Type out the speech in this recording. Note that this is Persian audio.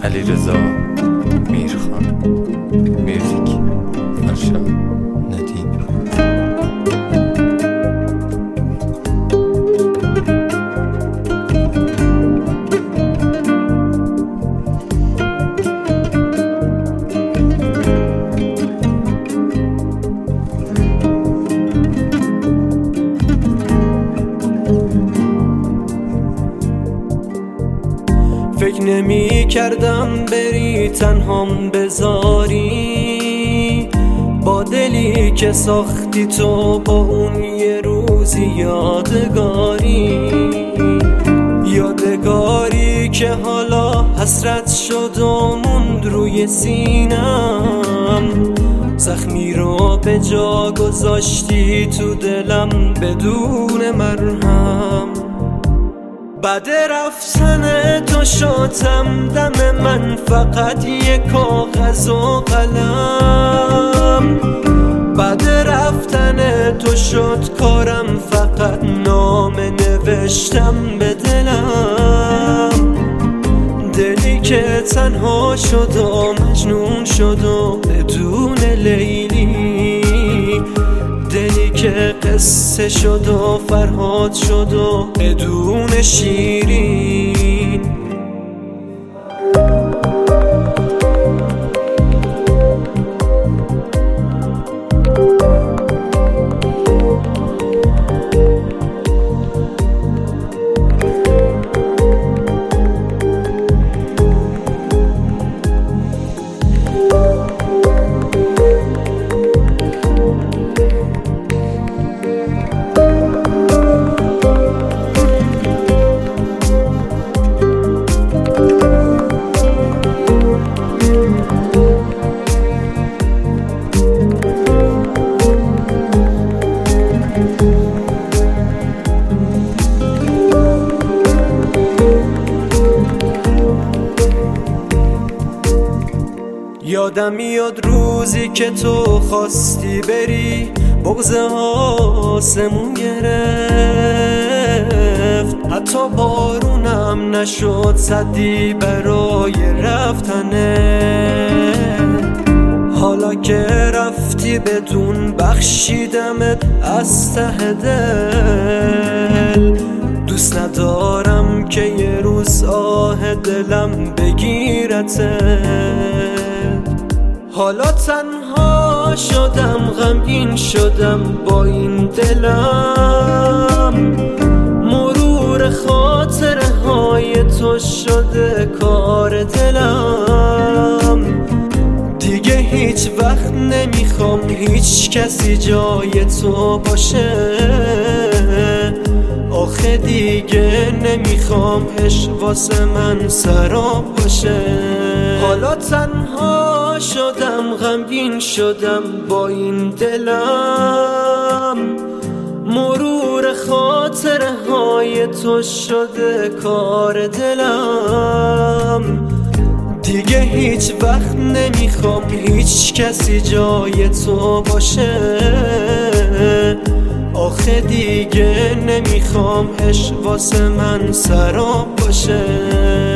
علیرضا میرخان. میوزیک فرشاد ندیم. فکر نمی کردم بری تنهام بذاری، با دلی که ساختی تو با اون یه روزی یادگاری که حالا حسرت شد و موند روی سینم. زخمی رو به جا گذاشتی تو دلم بدون مرهم. بعد رفتن تو شدم دم من فقط یک کاغذ و قلم. بعد رفتن تو شد کارم فقط نامه نوشتم به دلم. دلی که تنها شد و مجنون شد و بدون لیلی، دلی که قصه شد و فرهاد شد و بدون شیرین. یادم میاد روزی که تو خواستی بری، بغض آسمون گرفت. حتی بارونم نشد سدی برای رفتنه. حالا که رفتی بدون بخشیدمت از ته دل. دوست ندارم که یه روز آه دلم بگیرتت. حالا تنها شدم، غمگین شدم با این دلم. مرور خاطره های تو شده کار دلم. دیگه هیچ وقت نمیخوام هیچ کسی جای تو باشه. آخه دیگه نمیخوام عشق واسه من سراب باشه. حالا تنها شدم، غمگین شدم با این دلم. مرور خاطره های تو شده کار دلم. دیگه هیچ وقت نمیخوام هیچ کسی جای تو باشه. آخه دیگه نمیخوام عشق واسه من سراب باشه.